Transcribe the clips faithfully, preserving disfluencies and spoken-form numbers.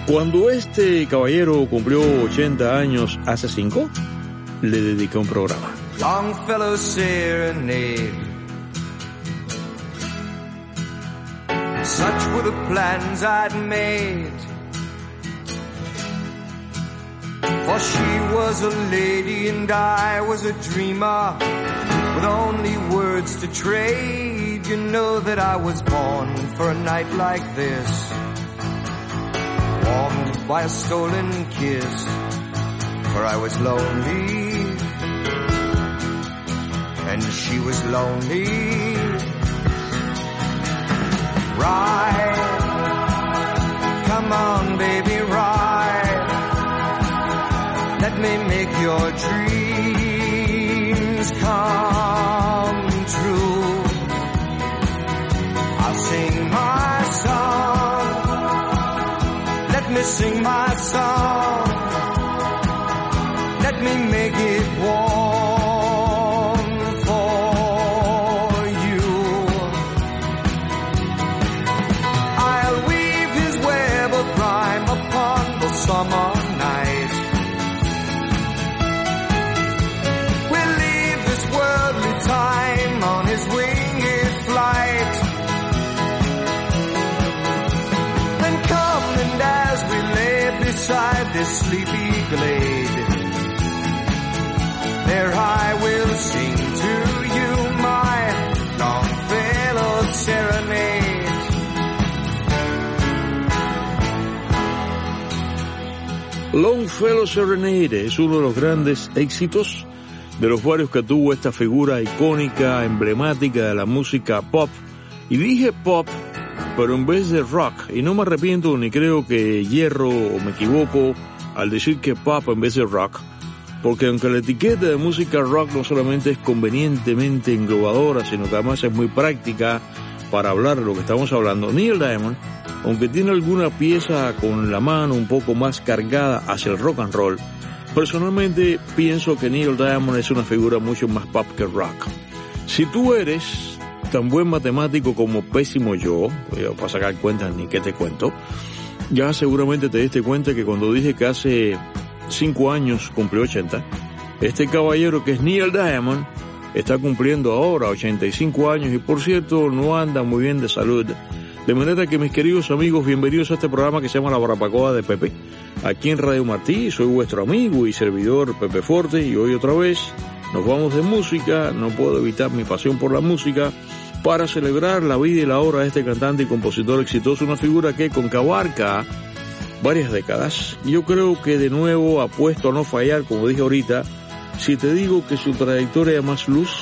Cuando este caballero cumplió ochenta años hace cinco, le dediqué un programa. Longfellow Serenade. Such were the plans I'd made. For she was a lady and I was a dreamer with only words to trade. You know that I was born for a night like this, warmed by a stolen kiss, for I was lonely and she was lonely. Ride, come on baby, ride. Let me make your dreams come true. I'll sing my song. Let me sing my song. Let me make it warm for you. I'll weave his web of rhyme upon the summer night. We'll leave this worldly time on his winged flight. Then come and as we lay beside this sleepy glade, there I will sing to you my Longfellow Serenade. Longfellow Serenade es uno de los grandes éxitos de los varios que tuvo esta figura icónica, emblemática de la música pop. Y dije pop, pero en vez de rock, y no me arrepiento ni creo que hierro o me equivoco al decir que pop en vez de rock, porque aunque la etiqueta de música rock no solamente es convenientemente englobadora, sino que además es muy práctica para hablar de lo que estamos hablando, Neil Diamond, aunque tiene alguna pieza con la mano un poco más cargada hacia el rock and roll, personalmente pienso que Neil Diamond es una figura mucho más pop que rock. Si tú eres tan buen matemático como pésimo yo, para sacar cuentas ni qué te cuento, ya seguramente te diste cuenta que cuando dije que hace cinco años cumplió ochenta, este caballero que es Neil Diamond está cumpliendo ahora ochenta y cinco años y por cierto no anda muy bien de salud. De manera que mis queridos amigos, bienvenidos a este programa que se llama La Barbacoa de Pepe, aquí en Radio Martí. Soy vuestro amigo y servidor Pepe Forte y hoy otra vez nos vamos de música. No puedo evitar mi pasión por la música para celebrar la vida y la obra de este cantante y compositor exitoso, una figura que con que abarca varias décadas. Yo creo que de nuevo apuesto a no fallar, como dije ahorita, si te digo que su trayectoria de más luz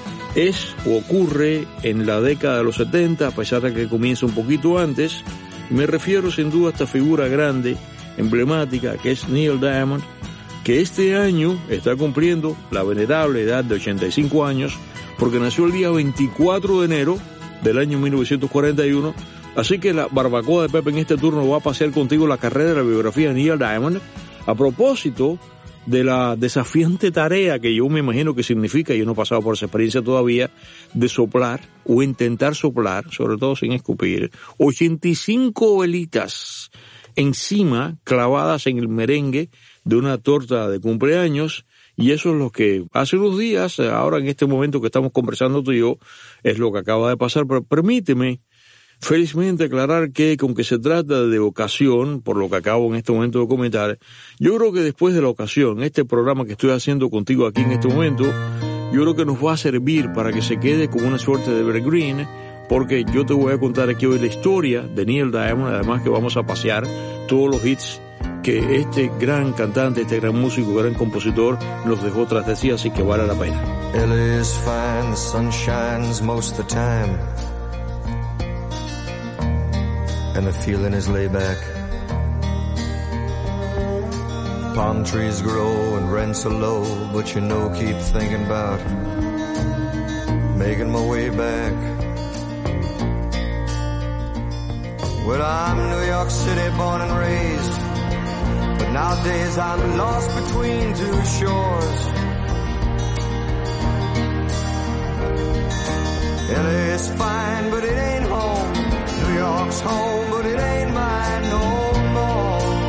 es o ocurre en la década de los setenta, a pesar de que comienza un poquito antes. Me refiero sin duda a esta figura grande, emblemática, que es Neil Diamond, que este año está cumpliendo la venerable edad de ochenta y cinco años, porque nació el día veinticuatro de enero del año mil novecientos cuarenta y uno. Así que la Barbacoa de Pepe en este turno va a pasear contigo la carrera de la biografía de Neil Diamond, a propósito de la desafiante tarea que yo me imagino que significa, yo no he pasado por esa experiencia todavía, de soplar o intentar soplar, sobre todo sin escupir, ochenta y cinco velitas encima clavadas en el merengue de una torta de cumpleaños. Y eso es lo que hace unos días, ahora en este momento que estamos conversando tú y yo, es lo que acaba de pasar. Pero permíteme felizmente aclarar que, con que se trata de ocasión, por lo que acabo en este momento de comentar, yo creo que después de la ocasión, este programa que estoy haciendo contigo aquí en este momento, yo creo que nos va a servir para que se quede como una suerte de evergreen, porque yo te voy a contar aquí hoy la historia de Neil Diamond, además que vamos a pasear todos los hits que este gran cantante, este gran músico, gran compositor nos dejó tras de sí, así que vale la pena. L A is fine, the sun shines most of the time, and the feeling is laid back. Palm trees grow and rents are low, but you know, keep thinking about making my way back. Well, I'm New York City born and raised, but nowadays I'm lost between two shores. L A is fine, but it ain't home. New York's home, but it ain't mine no more.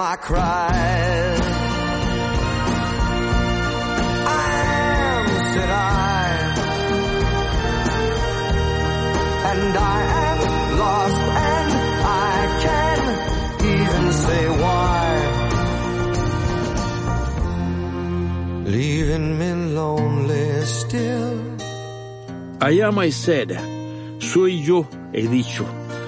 I cried. I am, said I, and I am lost, and I can't even say why. Leaving me lonely still. I am, I said, soy yo, he dicho.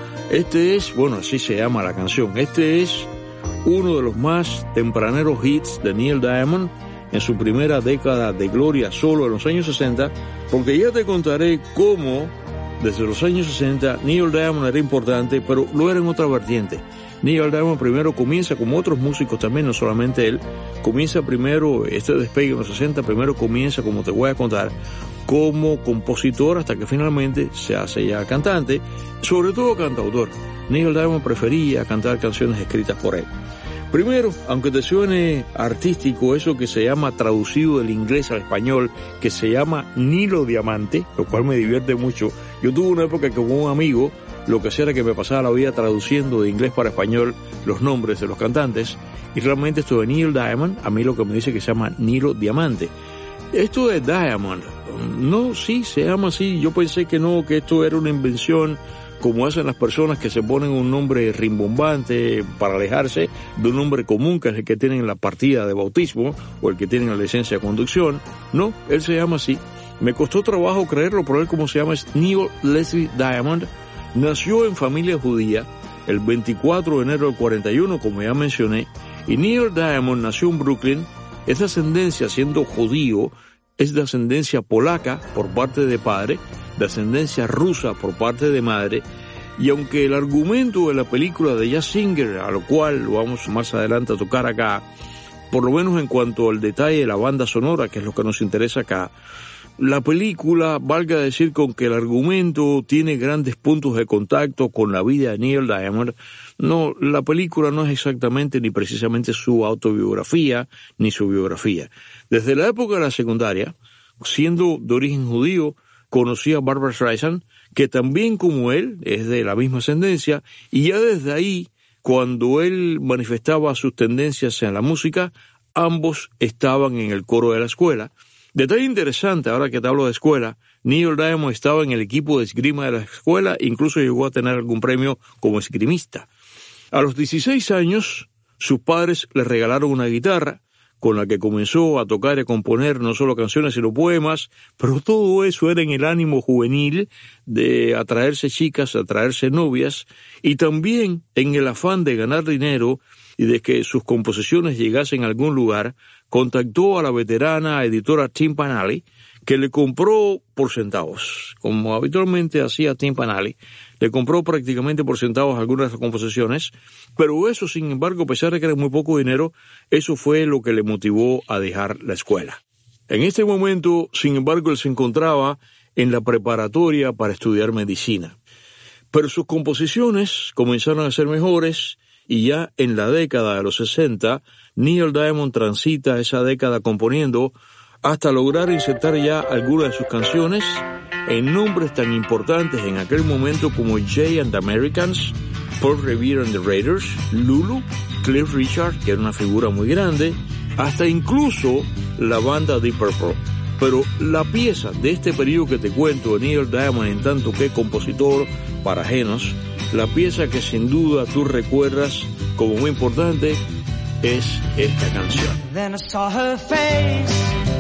Este es, bueno, así se llama la canción, este es uno de los más tempraneros hits de Neil Diamond en su primera década de gloria solo en los años sesenta, porque ya te contaré cómo desde los años sesenta Neil Diamond era importante, pero lo era en otra vertiente. Neil Diamond primero comienza, como otros músicos también, no solamente él, comienza primero, este despegue en los sesenta, primero comienza, como te voy a contar, como compositor hasta que finalmente se hace ya cantante, sobre todo cantautor. Neil Diamond prefería cantar canciones escritas por él. Primero, aunque te suene artístico, eso que se llama traducido del inglés al español, que se llama Nilo Diamante, lo cual me divierte mucho. Yo tuve una época que con un amigo lo que hacía era que me pasaba la vida traduciendo de inglés para español los nombres de los cantantes, y realmente esto de Neil Diamond, a mí lo que me dice que se llama Nilo Diamante. Esto de Diamond, no, sí, se llama así. Yo pensé que no, que esto era una invención, como hacen las personas que se ponen un nombre rimbombante para alejarse de un nombre común, que es el que tienen en la partida de bautismo o el que tienen en la licencia de conducción. No, él se llama así. Me costó trabajo creerlo, pero él como se llama es Neil Leslie Diamond. Nació en familia judía el veinticuatro de enero del cuarenta y uno, como ya mencioné, y Neil Diamond nació en Brooklyn. Es de ascendencia, siendo judío, es de ascendencia polaca por parte de padre, de ascendencia rusa por parte de madre, y aunque el argumento de la película de Jazz Singer, a lo cual lo vamos más adelante a tocar acá, por lo menos en cuanto al detalle de la banda sonora, que es lo que nos interesa acá, la película, valga decir, con que el argumento tiene grandes puntos de contacto con la vida de Neil Diamond, no, la película no es exactamente ni precisamente su autobiografía ni su biografía. Desde la época de la secundaria, siendo de origen judío, conocí a Barbra Streisand, que también como él es de la misma ascendencia, y ya desde ahí, cuando él manifestaba sus tendencias en la música, ambos estaban en el coro de la escuela. Detalle interesante, ahora que te hablo de escuela, Neil Diamond estaba en el equipo de esgrima de la escuela, incluso llegó a tener algún premio como esgrimista. A los dieciséis años, sus padres le regalaron una guitarra, con la que comenzó a tocar y a componer no solo canciones sino poemas, pero todo eso era en el ánimo juvenil de atraerse chicas, atraerse novias, y también en el afán de ganar dinero y de que sus composiciones llegasen a algún lugar. Contactó a la veterana editora Tim Panelli, que le compró por centavos, como habitualmente hacía Tim Panelli. Le compró prácticamente por centavos algunas de las composiciones, pero eso, sin embargo, a pesar de que era muy poco dinero, eso fue lo que le motivó a dejar la escuela. En este momento, sin embargo, él se encontraba en la preparatoria para estudiar medicina. Pero sus composiciones comenzaron a ser mejores, y ya en la década de los sesenta, Neil Diamond transita esa década componiendo hasta lograr insertar ya algunas de sus canciones en nombres tan importantes en aquel momento como Jay and the Americans, Paul Revere and the Raiders, Lulu, Cliff Richard, que era una figura muy grande, hasta incluso la banda Deep Purple. Pero la pieza de este periodo que te cuento de Neil Diamond en tanto que compositor para ajenos, la pieza que sin duda tú recuerdas como muy importante, es esta canción. Then I saw her face.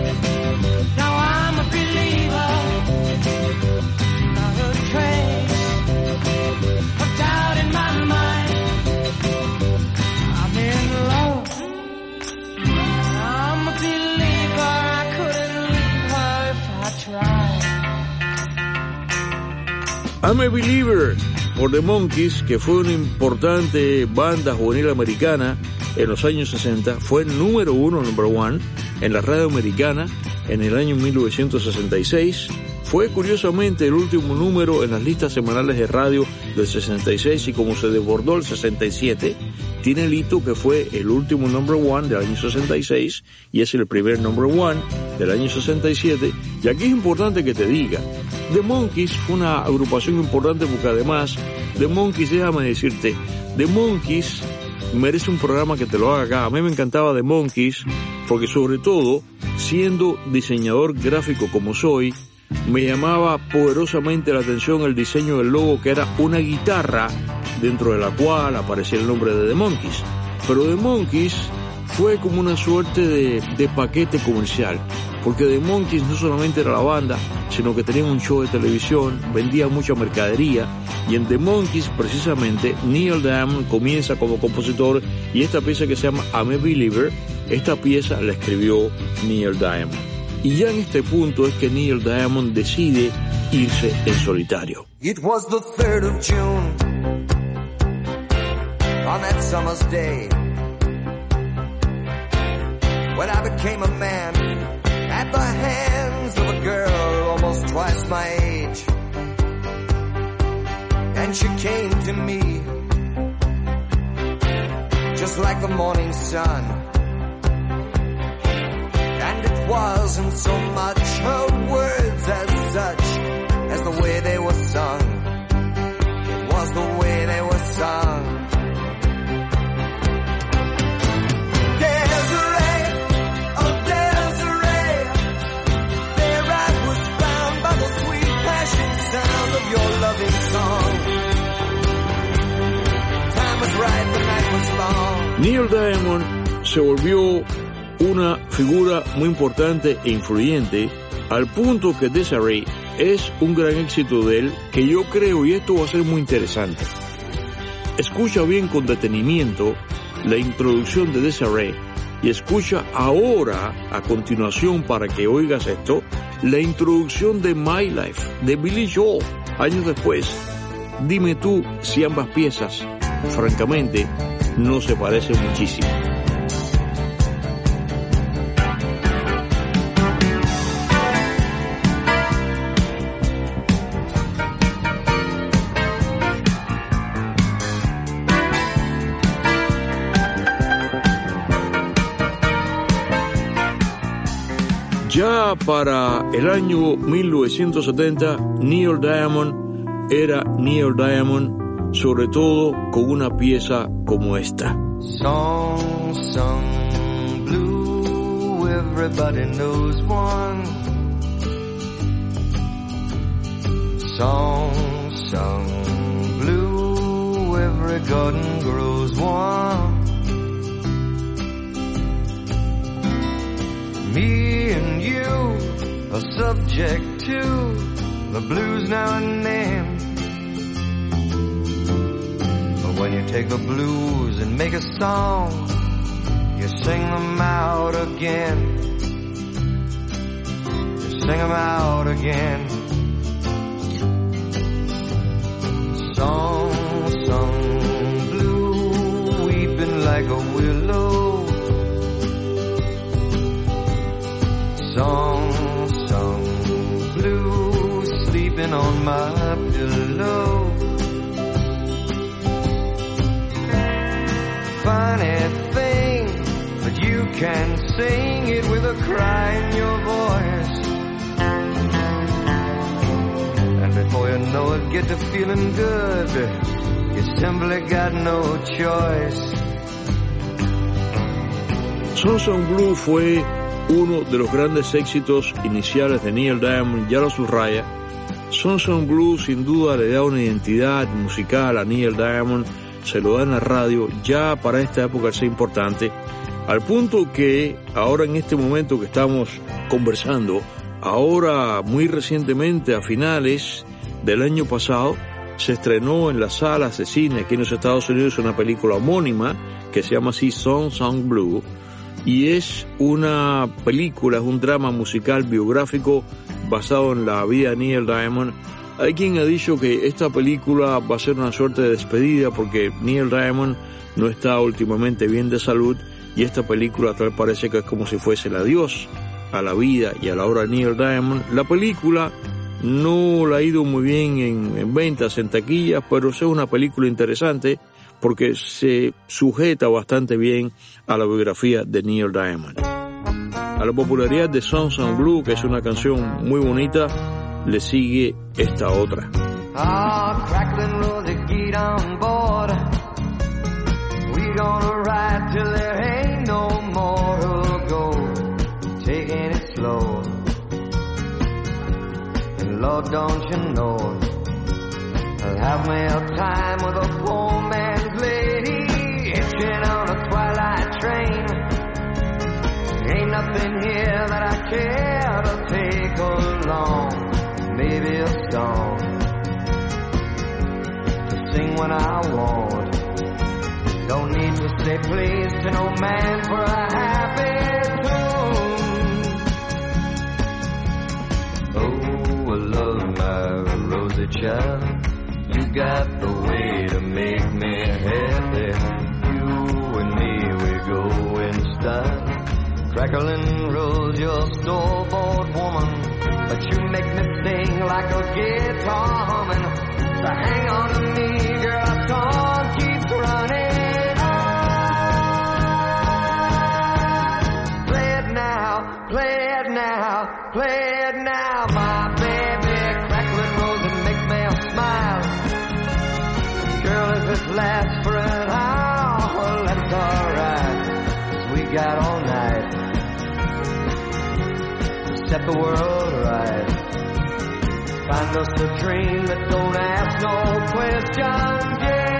Now I'm a believer. Not a trace of doubt in my mind. I'm in love. I'm a believer. I couldn't leave her if I tried. I'm a Believer por The Monkees, que fue una importante banda juvenil americana en los años sesenta, fue número uno, number one, en la radio americana en el año mil novecientos sesenta y seis. Fue curiosamente el último número en las listas semanales de radio del sesenta y seis, y como se desbordó el sesenta y siete, tiene el hito que fue el último number one del año sesenta y seis y es el primer number one del año sesenta y siete. Y aquí es importante que te diga, The Monkees fue una agrupación importante porque además The Monkees, déjame decirte, The Monkees merece un programa que te lo haga acá. A mí me encantaba The Monkees porque, sobre todo, siendo diseñador gráfico como soy, me llamaba poderosamente la atención el diseño del logo, que era una guitarra dentro de la cual aparecía el nombre de The Monkees. Pero The Monkees fue como una suerte de, de paquete comercial, porque The Monkees no solamente era la banda, sino que tenían un show de televisión, vendía mucha mercadería, y en The Monkees precisamente Neil Diamond comienza como compositor, y esta pieza que se llama I'm a Believer, esta pieza la escribió Neil Diamond. Y ya en este punto es que Neil Diamond decide irse en solitario. It was the third of June, on that summer's day, when I became a man at the hands of a girl almost twice my age. And she came to me just like the morning sun. And it wasn't so much her words as such as the way they were sung. It was the way they were sung. Your loving song. Time was right, the night was long. Neil Diamond se volvió una figura muy importante e influyente, al punto que Desiree es un gran éxito de él, que yo creo, y esto va a ser muy interesante. Escucha bien con detenimiento la introducción de Desiree y escucha ahora, a continuación, para que oigas esto, la introducción de My Life de Billy Joel. Años después, dime tú si ambas piezas, francamente, no se parecen muchísimo. Ya para el año mil novecientos setenta, Neil Diamond era Neil Diamond, sobre todo con una pieza como esta. Song sung blue, everybody knows one. Song sung blue, every garden grows one. Me and you are subject to the blues now and then. But when you take the blues and make a song, you sing them out again. You sing them out again. Song sung blue, weeping like a willow. Song sung blue, sleeping on my pillow. Funny thing, but you can sing it with a cry in your voice. And before you know it, get to feeling good. You simply got no choice. Song Sung Blue fue uno de los grandes éxitos iniciales de Neil Diamond, ya lo subraya. Song Sung Blue sin duda le da una identidad musical a Neil Diamond, se lo da en la radio, ya para esta época es importante, al punto que ahora en este momento que estamos conversando, ahora muy recientemente a finales del año pasado, se estrenó en las salas de cine aquí en los Estados Unidos una película homónima que se llama así Song Sung Blue, y es una película, es un drama musical biográfico basado en la vida de Neil Diamond. Hay quien ha dicho que esta película va a ser una suerte de despedida porque Neil Diamond no está últimamente bien de salud, y esta película tal parece que es como si fuese el adiós a la vida y a la obra de Neil Diamond. La película no la ha ido muy bien en, en ventas, en taquillas, pero es una película interesante porque se sujeta bastante bien a la biografía de Neil Diamond. A la popularidad de Song Sung Blue, que es una canción muy bonita, le sigue esta otra. Ah, crackling rosy, get on board. We gonna Lord, don't you know I'll have me a time with a poor man's lady, hitching on a twilight train. Ain't nothing here that I care to take along. Maybe a song to sing when I want. Don't need to say please to no man for a happy tune. Oh, I love my rosy child. You got the way to make me happy. You and me, we go in style. Crackling rose, you're store-bought woman, but you make me sing like a guitar humming. So hang on to me, girl, our song keeps running on. Play it now, play it now, play it now, my baby. Crackling rose and make me smile. Girl, if it lasts for an hour, well, that's alright, 'cause we got all night to set the world right. Find us a dream that don't ask no questions,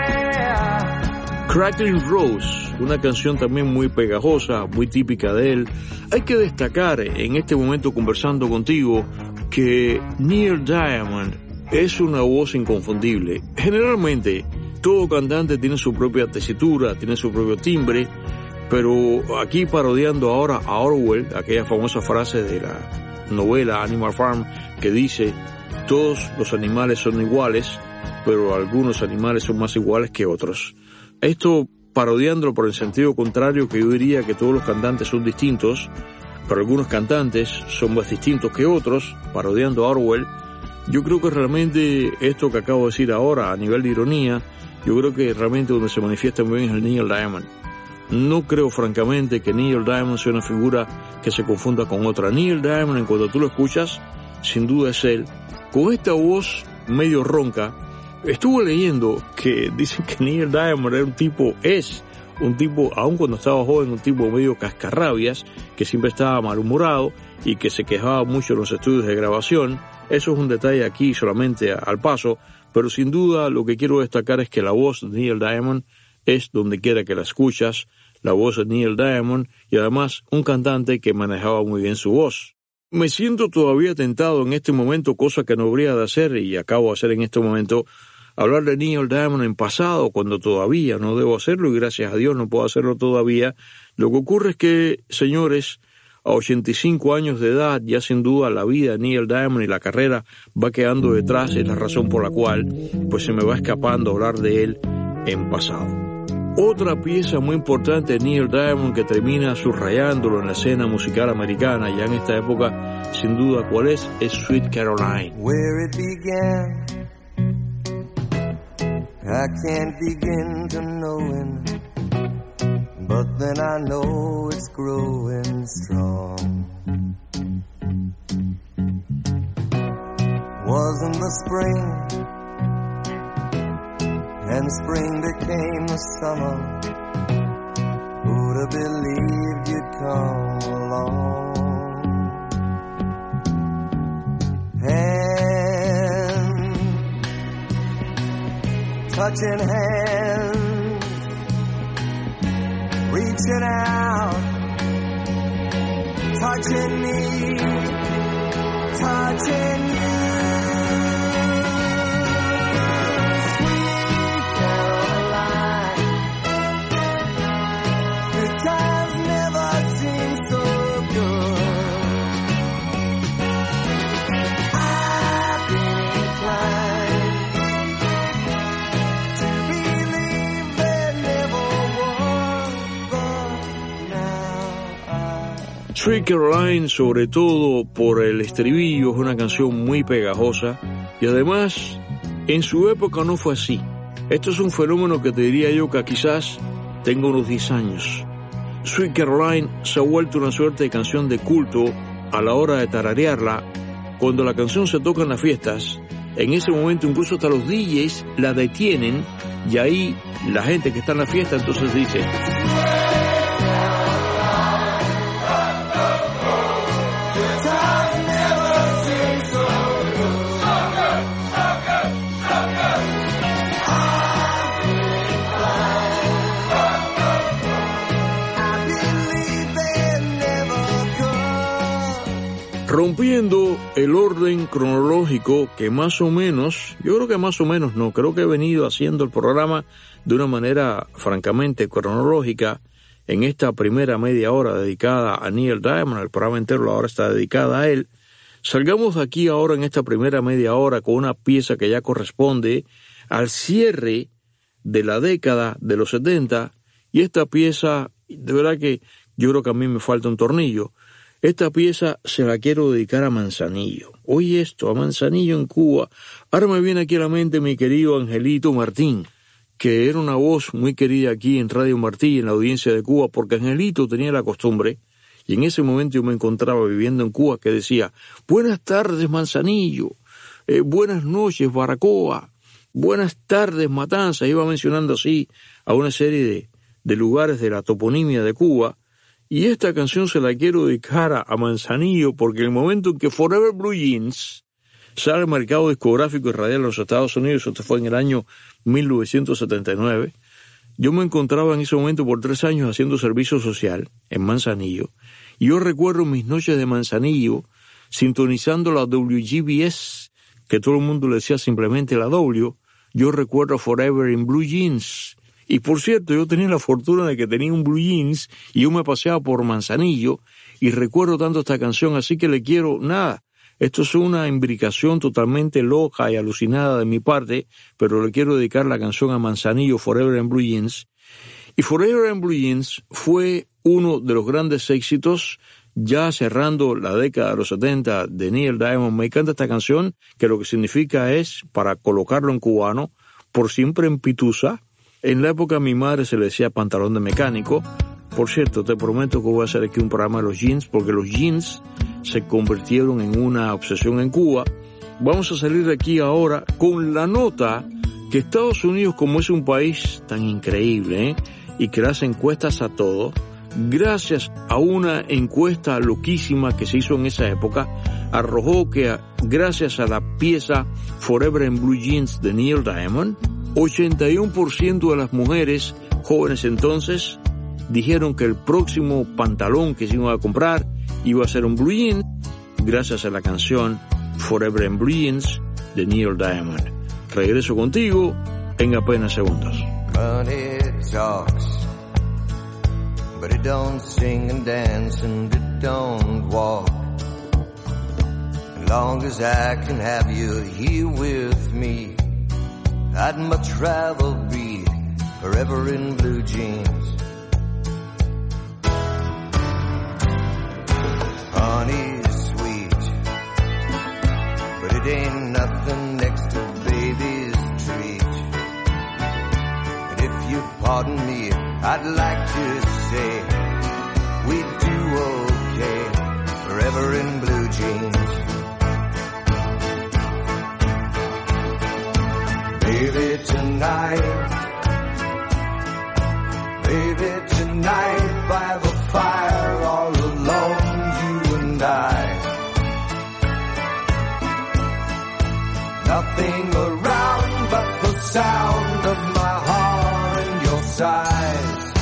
yeah. Crackling Rose, una canción también muy pegajosa, muy típica de él. Hay que destacar en este momento conversando contigo que Neil Diamond es una voz inconfundible. Generalmente todo cantante tiene su propia tesitura, tiene su propio timbre, pero aquí parodiando ahora a Orwell, aquella famosa frase de la novela Animal Farm que dice: todos los animales son iguales, pero algunos animales son más iguales que otros. Esto parodiándolo por el sentido contrario, que yo diría que todos los cantantes son distintos, pero algunos cantantes son más distintos que otros, parodiando a Orwell. Yo creo que realmente esto que acabo de decir ahora, a nivel de ironía, yo creo que realmente donde se manifiesta muy bien es el Neil Diamond. No creo francamente que Neil Diamond sea una figura que se confunda con otra. Neil Diamond, en cuanto tú lo escuchas, sin duda es él. Con esta voz medio ronca, estuve leyendo que dicen que Neil Diamond era un tipo, es un tipo, aun cuando estaba joven, un tipo medio cascarrabias, que siempre estaba malhumorado y que se quejaba mucho en los estudios de grabación. Eso es un detalle aquí solamente al paso, pero sin duda lo que quiero destacar es que la voz de Neil Diamond es donde quiera que la escuchas, la voz de Neil Diamond, y además un cantante que manejaba muy bien su voz. Me siento todavía tentado en este momento, cosa que no habría de hacer y acabo de hacer en este momento, hablar de Neil Diamond en pasado, cuando todavía no debo hacerlo y gracias a Dios no puedo hacerlo todavía. Lo que ocurre es que, señores, a ochenta y cinco años de edad, ya sin duda la vida de Neil Diamond y la carrera va quedando detrás, es la razón por la cual pues se me va escapando hablar de él en pasado. Otra pieza muy importante de Neil Diamond que termina subrayándolo en la escena musical americana ya en esta época, sin duda cuál es, es Sweet Caroline. Where it began, I can't begin to knowing, but then I know it's growing strong. Wasn't the spring, and spring became the summer. Who'd have believed you'd come along? Hand, touching hands, reaching out, touching me, touching you. Sweet Caroline, sobre todo por el estribillo, es una canción muy pegajosa y además en su época no fue así. Esto es un fenómeno que te diría yo que quizás tenga unos diez años. Sweet Caroline se ha vuelto una suerte de canción de culto a la hora de tararearla. Cuando la canción se toca en las fiestas, en ese momento incluso hasta los D Js la detienen y ahí la gente que está en la fiesta entonces dice: Rompiendo el orden cronológico que más o menos, yo creo que más o menos no, creo que he venido haciendo el programa de una manera francamente cronológica en esta primera media hora dedicada a Neil Diamond. El programa entero ahora está dedicado a él. Salgamos de aquí ahora en esta primera media hora con una pieza que ya corresponde al cierre de la década de los setenta, y esta pieza, de verdad que yo creo que a mí me falta un tornillo. Esta pieza se la quiero dedicar a Manzanillo. Oye esto, a Manzanillo en Cuba. Ahora me viene aquí a la mente mi querido Angelito Martín, que era una voz muy querida aquí en Radio Martí, en la audiencia de Cuba, porque Angelito tenía la costumbre, y en ese momento yo me encontraba viviendo en Cuba, que decía, buenas tardes Manzanillo, eh, buenas noches Baracoa, buenas tardes Matanza. Iba mencionando así a una serie de, de lugares de la toponimia de Cuba. Y esta canción se la quiero dedicar a, a Manzanillo, porque en el momento en que Forever Blue Jeans sale al mercado discográfico y radial en los Estados Unidos, esto fue en el año mil novecientos setenta y nueve, yo me encontraba en ese momento por tres años haciendo servicio social en Manzanillo, y yo recuerdo mis noches de Manzanillo sintonizando la W G B S, que todo el mundo le decía simplemente la W. Yo recuerdo Forever in Blue Jeans. Y por cierto, yo tenía la fortuna de que tenía un blue jeans y yo me paseaba por Manzanillo y recuerdo tanto esta canción, así que le quiero, nada, esto es una imbricación totalmente loca y alucinada de mi parte, pero le quiero dedicar la canción a Manzanillo, Forever in Blue Jeans. Y Forever in Blue Jeans fue uno de los grandes éxitos, ya cerrando la década de los setenta de Neil Diamond. Me encanta esta canción, que lo que significa es, para colocarlo en cubano, por siempre en pitusa. En la época a mi madre se le decía pantalón de mecánico. Por cierto, te prometo que voy a hacer aquí un programa de los jeans, porque los jeans se convirtieron en una obsesión en Cuba. Vamos a salir de aquí ahora con la nota que Estados Unidos, como es un país tan increíble, ¿eh? y que le hace encuestas a todo, gracias a una encuesta loquísima que se hizo en esa época, arrojó que gracias a la pieza Forever in Blue Jeans de Neil Diamond, ochenta y uno por ciento de las mujeres jóvenes entonces dijeron que el próximo pantalón que se iban a comprar iba a ser un blue jean, gracias a la canción Forever in Blue Jeans de Neil Diamond. Regreso contigo en apenas segundos. Money talks, but it don't sing and dance and it don't walk. As long as I can have you here with me, I'd much rather be forever in blue jeans. Honey's sweet, but it ain't nothing next to baby's treat. And if you pardon me, I'd like to say we do okay forever in blue jeans. Baby, tonight, baby, tonight, by the fire, all alone, you and I. Nothing around but the sound of my heart and your sighs.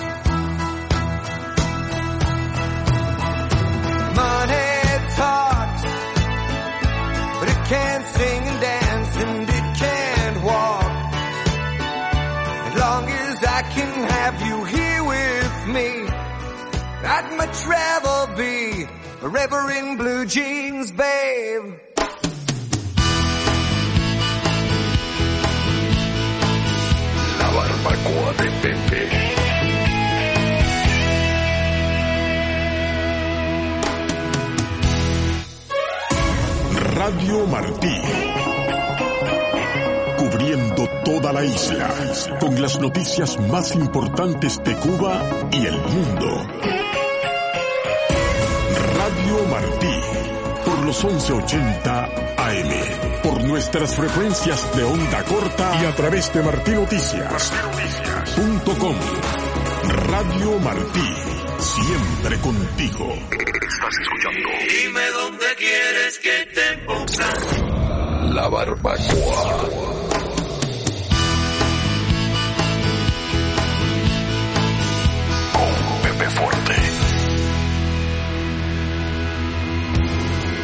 Money talks, but it can't sing and dance and it can't walk. As long as I can have you here with me, I'd much rather be forever in blue jeans, babe. La barbacoa de Pepe. Radio Martí, cubriendo toda la isla, con las noticias más importantes de Cuba y el mundo. Radio Martí, por los once ochenta A M, por nuestras frecuencias de onda corta y a través de martinoticias punto com. Radio Martí, siempre contigo. Estás escuchando. Dime dónde quieres que te ponga La barbacoa. Con Pepe Forte.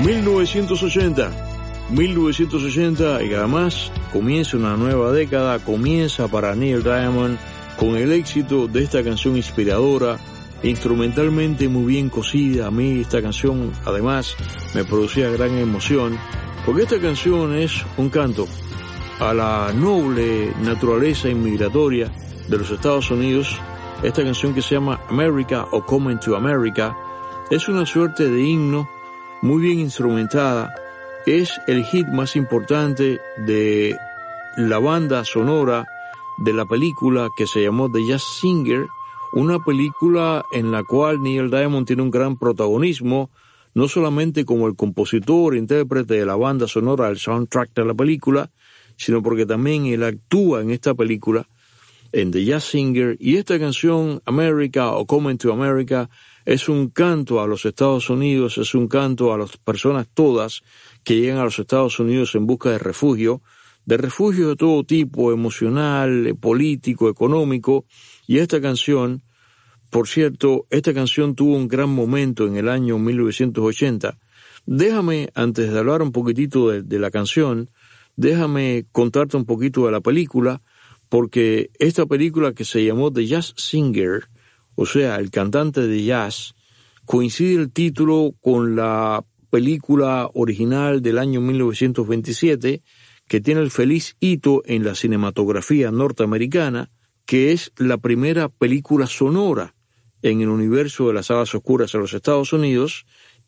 mil novecientos ochenta. mil novecientos ochenta y además comienza una nueva década, comienza para Neil Diamond con el éxito de esta canción inspiradora, instrumentalmente muy bien cosida. A mí esta canción además me producía gran emoción, porque esta canción es un canto a la noble naturaleza inmigratoria de los Estados Unidos. Esta canción que se llama America o Coming to America es una suerte de himno muy bien instrumentada. Es el hit más importante de la banda sonora de la película que se llamó The Jazz Singer, una película en la cual Neil Diamond tiene un gran protagonismo, no solamente como el compositor e intérprete de la banda sonora del soundtrack de la película, sino porque también él actúa en esta película, en The Jazz Singer, y esta canción, America o Coming to America, es un canto a los Estados Unidos, es un canto a las personas todas que llegan a los Estados Unidos en busca de refugio, de refugio de todo tipo, emocional, político, económico, y esta canción, por cierto, esta canción tuvo un gran momento en el año mil novecientos ochenta. Déjame, antes de hablar un poquitito de, de la canción, déjame contarte un poquito de la película, porque esta película que se llamó The Jazz Singer, o sea, el cantante de jazz, coincide el título con la película original del año mil novecientos veintisiete, que tiene el feliz hito en la cinematografía norteamericana, que es la primera película sonora en el universo de las salas oscuras en los Estados Unidos,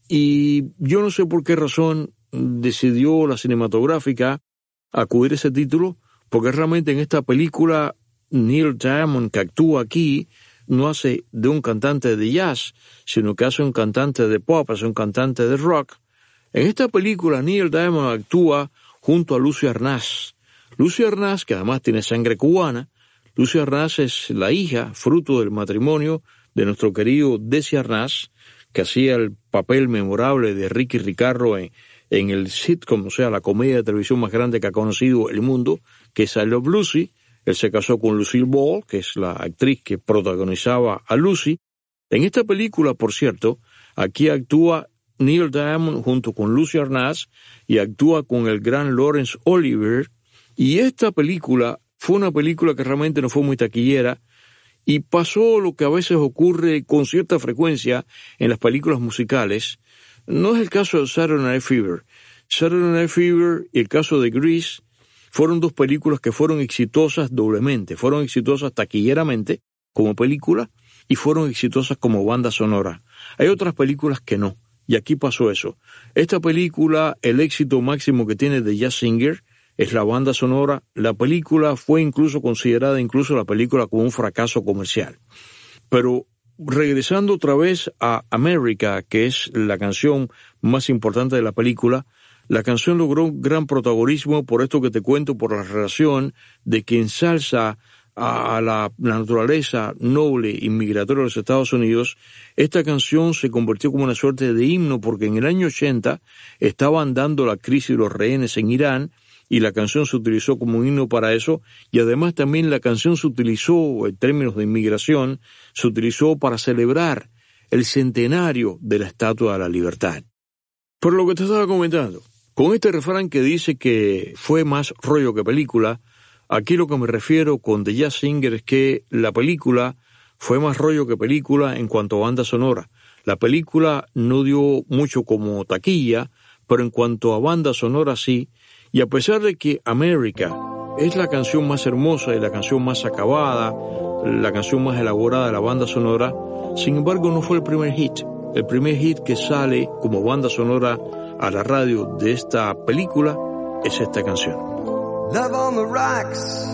y yo no sé por qué razón decidió la cinematográfica acudir a ese título, porque realmente en esta película Neil Diamond, que actúa aquí, no hace de un cantante de jazz, sino que hace un cantante de pop, hace un cantante de rock. En esta película Neil Diamond actúa junto a Lucy Arnaz. Lucy Arnaz, que además tiene sangre cubana. Lucy Arnaz es la hija, fruto del matrimonio de nuestro querido Desi Arnaz, que hacía el papel memorable de Ricky Ricardo en, en el sitcom, o sea, la comedia de televisión más grande que ha conocido el mundo, que es I Love Lucy. Él se casó con Lucille Ball, que es la actriz que protagonizaba a Lucy. En esta película, por cierto, aquí actúa Neil Diamond junto con Lucy Arnaz y actúa con el gran Laurence Olivier. Y esta película fue una película que realmente no fue muy taquillera y pasó lo que a veces ocurre con cierta frecuencia en las películas musicales. No es el caso de Saturday Night Fever. Saturday Night Fever y el caso de Grease fueron dos películas que fueron exitosas doblemente. Fueron exitosas taquilleramente como película y fueron exitosas como banda sonora. Hay otras películas que no, y aquí pasó eso. Esta película, el éxito máximo que tiene The Jazz Singer es la banda sonora. La película fue incluso considerada, incluso la película, como un fracaso comercial. Pero regresando otra vez a America, que es la canción más importante de la película, la canción logró un gran protagonismo por esto que te cuento, por la relación de que ensalza a la, la naturaleza noble inmigratoria de los Estados Unidos. Esta canción se convirtió como una suerte de himno porque en el año ochenta estaban dando la crisis de los rehenes en Irán y la canción se utilizó como un himno para eso, y además también la canción se utilizó en términos de inmigración, se utilizó para celebrar el centenario de la Estatua de la Libertad. Por lo que te estaba comentando, con este refrán que dice que fue más rollo que película, aquí lo que me refiero con The Jazz Singer es que la película fue más rollo que película en cuanto a banda sonora. La película no dio mucho como taquilla, pero en cuanto a banda sonora sí, y a pesar de que America es la canción más hermosa y la canción más acabada, la canción más elaborada de la banda sonora, sin embargo no fue el primer hit. El primer hit que sale como banda sonora a la radio de esta película es esta canción. Love on the rocks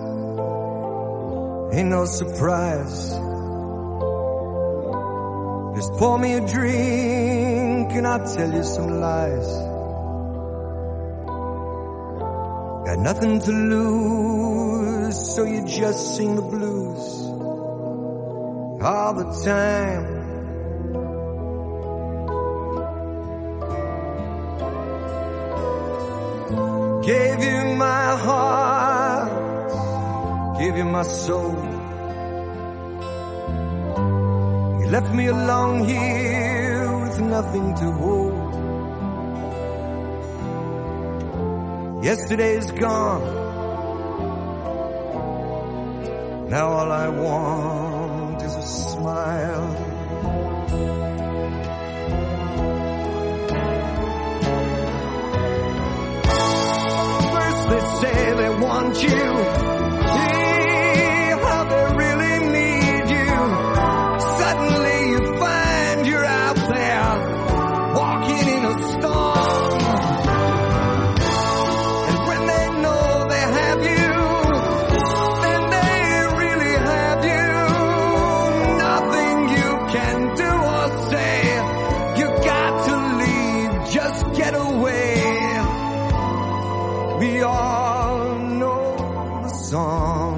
ain't no surprise. Just pour me a drink and I'll tell you some lies. Got nothing to lose, so you just sing the blues all the time. Gave you my heart, gave you my soul. You left me alone here with nothing to hold. Yesterday's gone. Now all I want is a smile. First they say they want you. See how they really need you. Suddenly you find you're out there walking in a storm. And when they know they have you, then they really have you. Nothing you can do or say. You got to leave, just get away. We all know the song.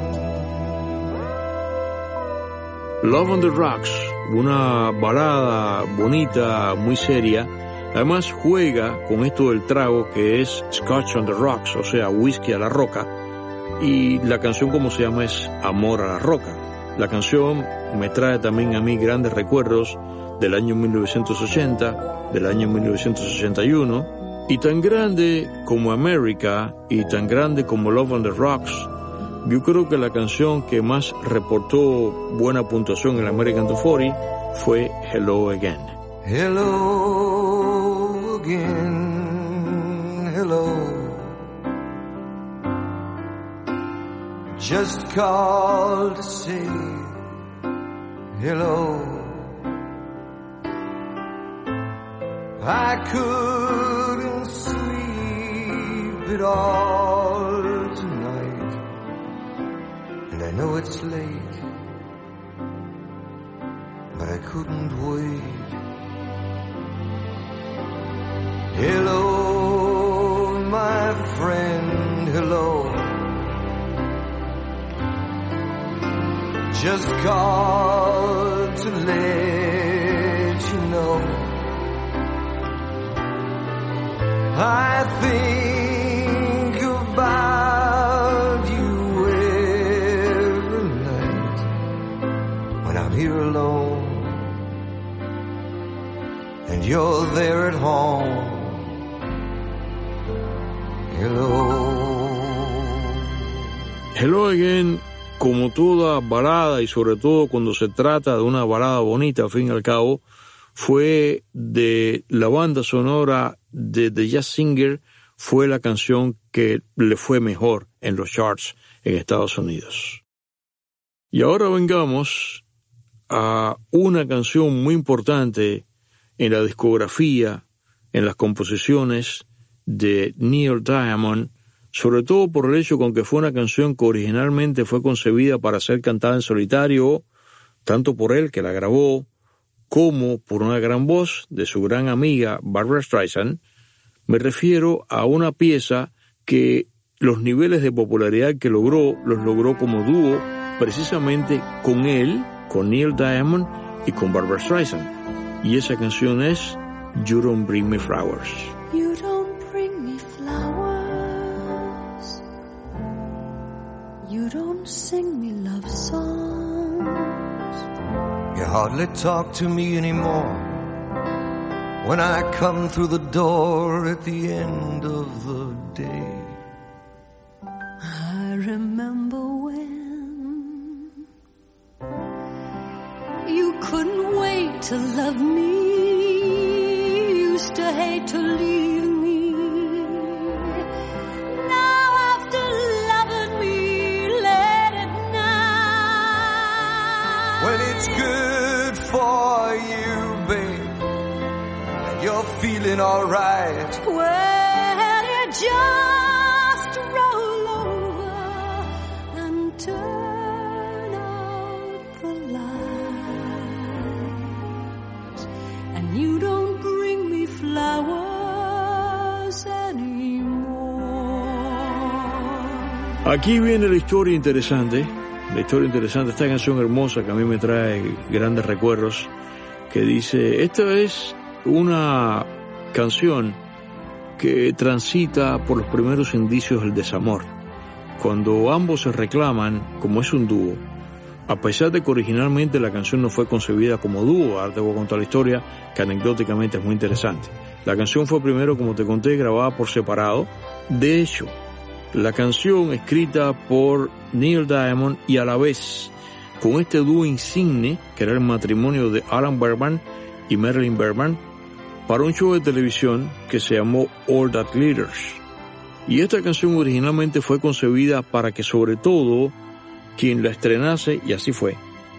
Love on the Rocks, una balada bonita, muy seria. Además juega con esto del trago que es Scotch on the Rocks, o sea, whisky a la roca. Y la canción, como se llama, es Amor a la Roca. La canción me trae también a mí grandes recuerdos del año mil novecientos ochenta, del año mil novecientos ochenta y uno. Y tan grande como America y tan grande como Love on the Rocks, yo creo que la canción que más reportó buena puntuación en el American Top cuarenta fue Hello Again. Hello again, hello. Just called to say hello. I couldn't sleep at all tonight, and I know it's late, but I couldn't wait. Hello, my friend, hello. Just called to let you know I think about you every night when I'm here alone and you're there at home. Hello. Hello Again, como toda balada y sobre todo cuando se trata de una balada bonita, al fin y al cabo, fue de la banda sonora de The Jazz Singer, fue la canción que le fue mejor en los charts en Estados Unidos. Y ahora vengamos a una canción muy importante en la discografía, en las composiciones de Neil Diamond, sobre todo por el hecho con que fue una canción que originalmente fue concebida para ser cantada en solitario, tanto por él que la grabó, como por una gran voz de su gran amiga Barbra Streisand. Me refiero a una pieza que los niveles de popularidad que logró, los logró como dúo, precisamente con él, con Neil Diamond y con Barbra Streisand. Y esa canción es You Don't Bring Me Flowers. You don't bring me flowers. You don't sing me love songs. You hardly talk to me anymore when I come through the door at the end of the day. I remember when you couldn't wait to love me, used to hate to leave me. Now after loving me late at night, When it's good for you, babe, and you're feeling alright, well, you just roll over and turn out the lights, and you don't bring me flowers anymore. Aquí viene la historia interesante, la historia interesante, esta canción hermosa que a mí me trae grandes recuerdos, que dice, esta es una canción que transita por los primeros indicios del desamor, cuando ambos se reclaman como es un dúo. A pesar de que originalmente la canción no fue concebida como dúo, ahora te voy a contar la historia, que anecdóticamente es muy interesante. La canción fue primero, como te conté, grabada por separado. De hecho, la canción escrita por Neil Diamond y a la vez con este dúo insigne, que era el matrimonio de Alan Bergman y Marilyn Bergman, para un show de televisión que se llamó All That Glitters. Y esta canción originalmente fue concebida para que sobre todo quien la estrenase, y así fue,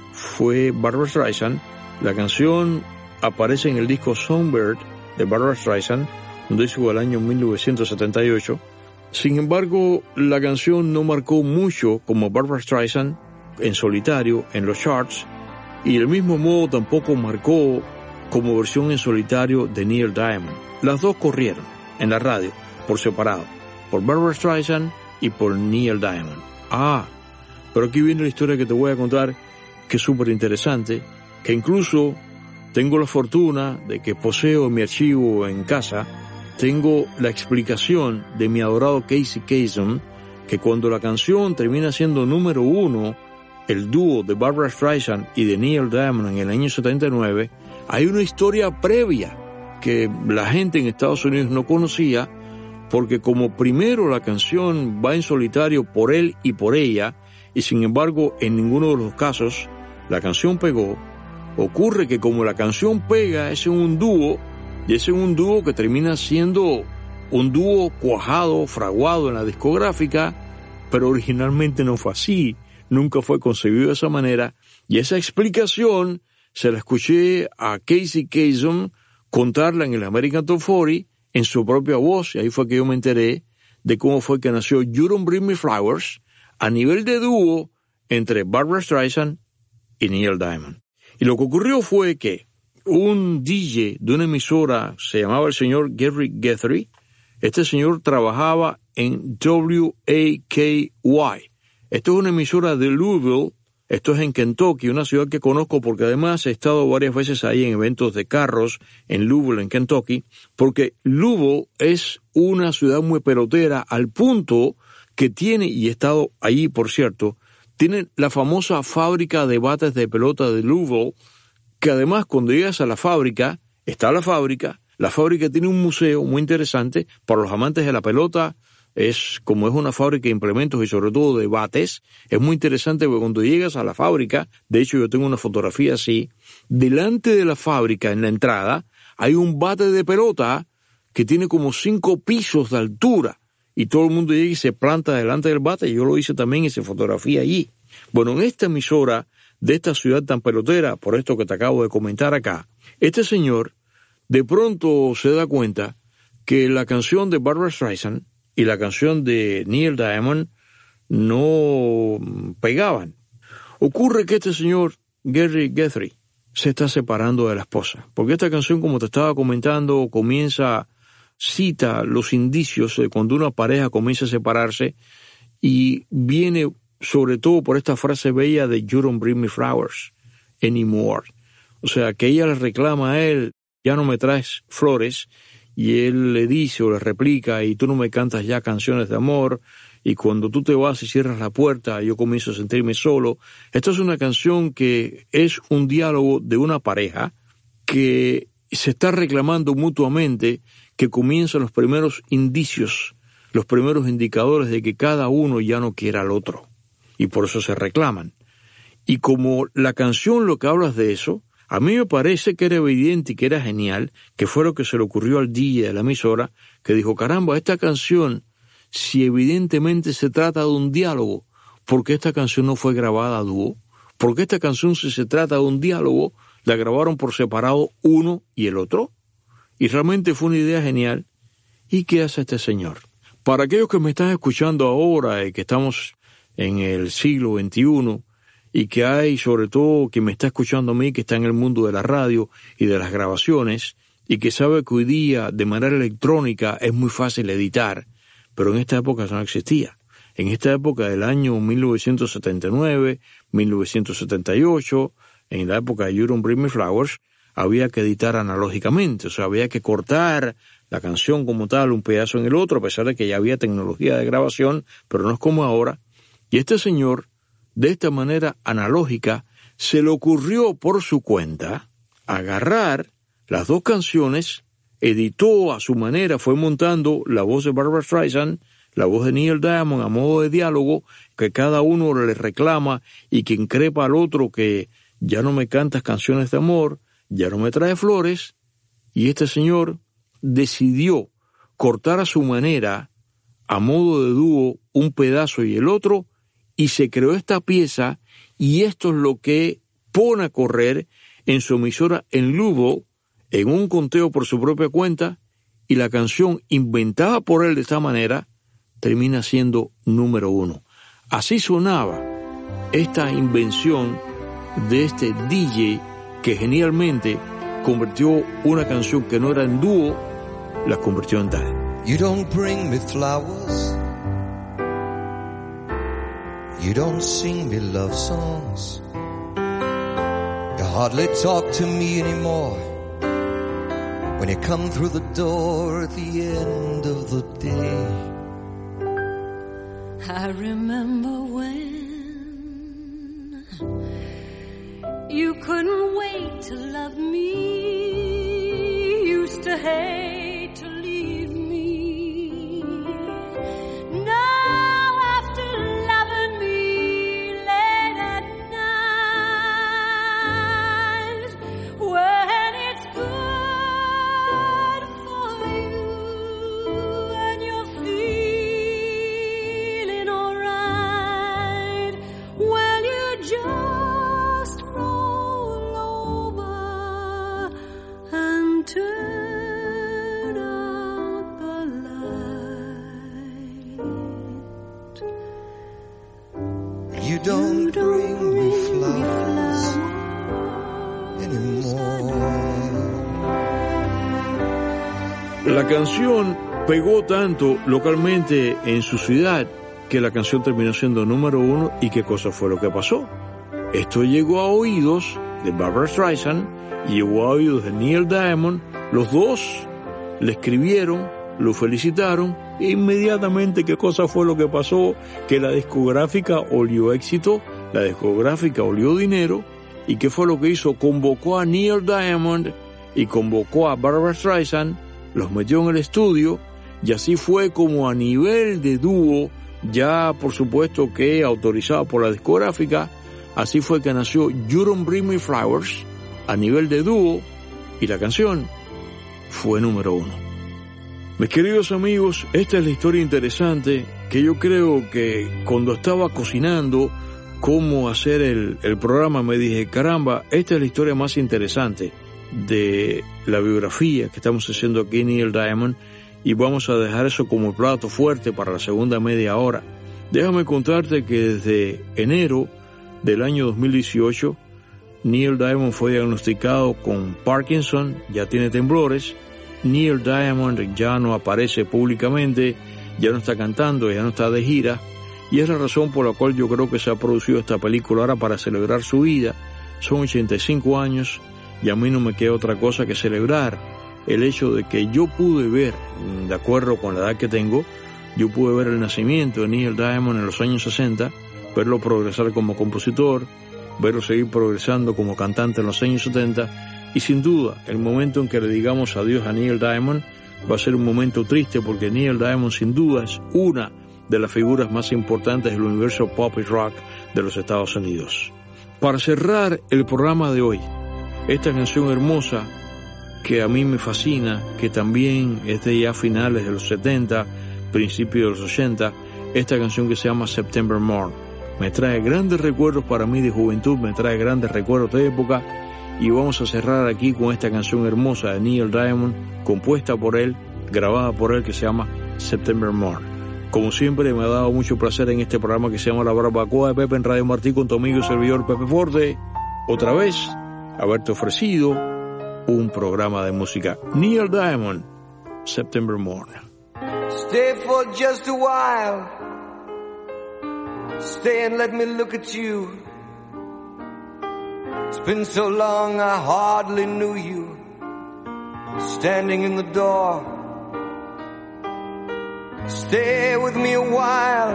fue Barbra Streisand. La canción aparece en el disco Songbird de Barbra Streisand, un disco del año mil novecientos setenta y ocho. Sin embargo, la canción no marcó mucho como Barbra Streisand en solitario en los charts, y del mismo modo tampoco marcó como versión en solitario de Neil Diamond. Las dos corrieron en la radio por separado, por Barbra Streisand y por Neil Diamond. Ah, pero aquí viene la historia que te voy a contar, que es súper interesante, que incluso tengo la fortuna de que poseo en mi archivo en casa, tengo la explicación de mi adorado Casey Kasem, que cuando la canción termina siendo número uno, el dúo de Barbra Streisand y de Neil Diamond en el año setenta y nueve, hay una historia previa que la gente en Estados Unidos no conocía, porque como primero la canción va en solitario por él y por ella, y sin embargo en ninguno de los casos la canción pegó, ocurre que como la canción pega es en un dúo, y es en un dúo que termina siendo un dúo cuajado, fraguado en la discográfica, pero originalmente no fue así, nunca fue concebido de esa manera, y esa explicación se la escuché a Casey Kasem contarla en el American Top cuarenta en su propia voz, y ahí fue que yo me enteré de cómo fue que nació You Don't Bring Me Flowers a nivel de dúo entre Barbra Streisand y Neil Diamond. Y lo que ocurrió fue que un D J de una emisora, se llamaba el señor Gary Guthrie, este señor trabajaba en W A K Y. Esto es una emisora de Louisville, esto es en Kentucky, una ciudad que conozco porque además he estado varias veces ahí en eventos de carros en Louisville, en Kentucky, porque Louisville es una ciudad muy pelotera al punto que tiene, y he estado allí por cierto, tiene la famosa fábrica de bates de pelota de Louisville, que además cuando llegas a la fábrica, está la fábrica, la fábrica tiene un museo muy interesante para los amantes de la pelota. Es como es una fábrica de implementos y sobre todo de bates, es muy interesante porque cuando llegas a la fábrica, de hecho yo tengo una fotografía así, delante de la fábrica en la entrada hay un bate de pelota que tiene como cinco pisos de altura y todo el mundo llega y se planta delante del bate, y yo lo hice también y se fotografía allí. Bueno, en esta emisora de esta ciudad tan pelotera, por esto que te acabo de comentar acá, este señor de pronto se da cuenta que la canción de Barbra Streisand y la canción de Neil Diamond no pegaban. Ocurre que este señor, Gary Guthrie, se está separando de la esposa, porque esta canción, como te estaba comentando, comienza, cita los indicios de cuando una pareja comienza a separarse, y viene sobre todo por esta frase bella de You Don't Bring Me Flowers Anymore. O sea, que ella le reclama a él, ya no me traes flores, y él le dice o le replica, y tú no me cantas ya canciones de amor, y cuando tú te vas y cierras la puerta, yo comienzo a sentirme solo. Esta es una canción que es un diálogo de una pareja que se está reclamando mutuamente, que comienzan los primeros indicios, los primeros indicadores de que cada uno ya no quiere al otro, y por eso se reclaman. Y como la canción lo que habla es de eso, a mí me parece que era evidente y que era genial, que fue lo que se le ocurrió al D J de la emisora, que dijo, caramba, esta canción, si evidentemente se trata de un diálogo, ¿por qué esta canción no fue grabada a dúo? ¿Por qué esta canción, si se trata de un diálogo, la grabaron por separado uno y el otro? Y realmente fue una idea genial. ¿Y qué hace este señor? Para aquellos que me están escuchando ahora y que estamos en el siglo veintiuno, y que hay, sobre todo, quien me está escuchando a mí, que está en el mundo de la radio y de las grabaciones, y que sabe que hoy día, de manera electrónica, es muy fácil editar, pero en esta época eso no existía. En esta época del año mil novecientos setenta y nueve, mil novecientos setenta y ocho, en la época de You Don't Bring Me Flowers, había que editar analógicamente, o sea, había que cortar la canción como tal, un pedazo en el otro, a pesar de que ya había tecnología de grabación, pero no es como ahora. Y este señor, de esta manera analógica, se le ocurrió por su cuenta agarrar las dos canciones editó a su manera, fue montando la voz de Barbra Streisand, la voz de Neil Diamond a modo de diálogo, que cada uno le reclama y que increpa al otro que ya no me cantas canciones de amor, ya no me trae flores, y este señor decidió cortar a su manera, a modo de dúo, un pedazo y el otro, y se creó esta pieza, y esto es lo que pone a correr en su emisora en Louisville, en un conteo por su propia cuenta, y la canción inventada por él de esta manera termina siendo número uno. Así sonaba esta invención de este D J que genialmente convirtió una canción que no era en dúo, la convirtió en tal. You don't bring me flowers, you don't sing me love songs, you hardly talk to me anymore when you come through the door at the end of the day. I remember when you couldn't wait to love me, used to hate to leave me. Now after loving me late at night, when it's good for you and you're feeling alright, well you just roll over and turn out the light. You don't, You don't bring me flowers anymore. La canción pegó tanto localmente en su ciudad que la canción terminó siendo número uno. ¿Y qué cosa fue lo que pasó? Esto llegó a oídos de Barbra Streisand y llegó a oídos de Neil Diamond. Los dos le escribieron, lo felicitaron e inmediatamente ¿qué cosa fue lo que pasó? Que la discográfica olió éxito, la discográfica olió dinero. ¿Y qué fue lo que hizo? Convocó a Neil Diamond y convocó a Barbra Streisand, los metió en el estudio y así fue como a nivel de dúo, ya por supuesto que autorizado por la discográfica, así fue que nació You Don't Bring Me Flowers a nivel de dúo y la canción fue número uno. Mis queridos amigos, esta es la historia interesante que yo creo que cuando estaba cocinando cómo hacer el, el programa me dije, caramba, esta es la historia más interesante de la biografía que estamos haciendo aquí Neil Diamond y vamos a dejar eso como plato fuerte para la segunda media hora. Déjame contarte que desde enero del año dos mil dieciocho Neil Diamond fue diagnosticado con Parkinson, ya tiene temblores. Neil Diamond ya no aparece públicamente, ya no está cantando, ya no está de gira y es la razón por la cual yo creo que se ha producido esta película ahora para celebrar su vida. Son ochenta y cinco años y a mí no me queda otra cosa que celebrar el hecho de que yo pude ver, de acuerdo con la edad que tengo, yo pude ver el nacimiento de Neil Diamond en los años sesenta, verlo progresar como compositor, verlo seguir progresando como cantante en los años setenta, y sin duda, el momento en que le digamos adiós a Neil Diamond va a ser un momento triste porque Neil Diamond sin duda es una de las figuras más importantes del universo pop y rock de los Estados Unidos. Para cerrar el programa de hoy, esta canción hermosa que a mí me fascina, que también es de ya finales de los setenta, principios de los ochenta, esta canción que se llama September Morn. Me trae grandes recuerdos para mí de juventud, me trae grandes recuerdos de época y vamos a cerrar aquí con esta canción hermosa de Neil Diamond, compuesta por él, grabada por él, que se llama September Morn. Como siempre me ha dado mucho placer en este programa que se llama La Barbacoa de Pepe en Radio Martí con tu amigo y servidor Pepe Forte, otra vez haberte ofrecido un programa de música. Neil Diamond, September Morn. Stay for just a while. Stay and let me look at you. It's been so long I hardly knew you. Standing in the door. Stay with me a while.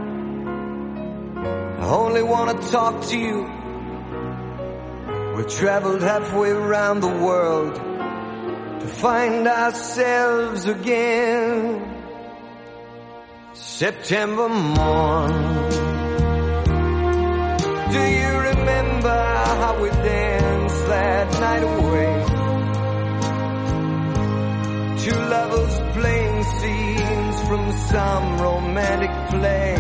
I only want to talk to you. We've traveled halfway around the world to find ourselves again. September morn, do you remember how we danced that night away? Two lovers playing scenes from some romantic play.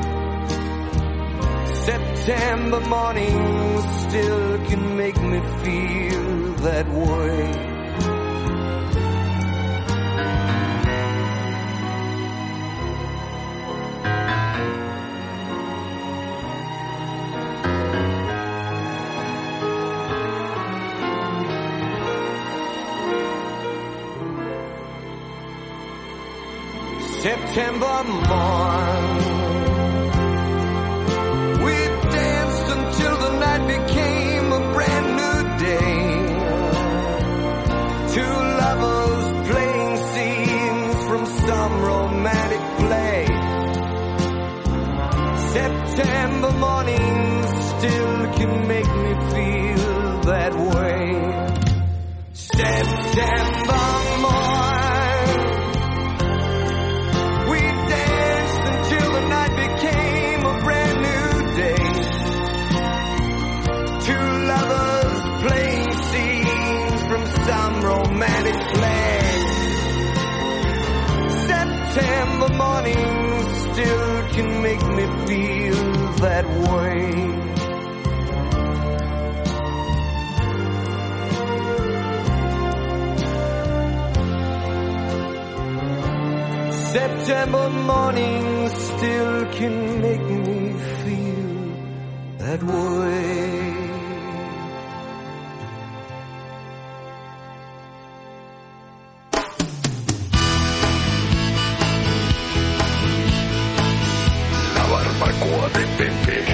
September morning still can make me feel that way. September morn, we danced until the night became a brand new day. Two lovers playing scenes from some romantic play. September morning still can make me feel that way. September morn, some romantic play. September morning still can make me feel that way. September morning still can make me feel that way. De Pepe.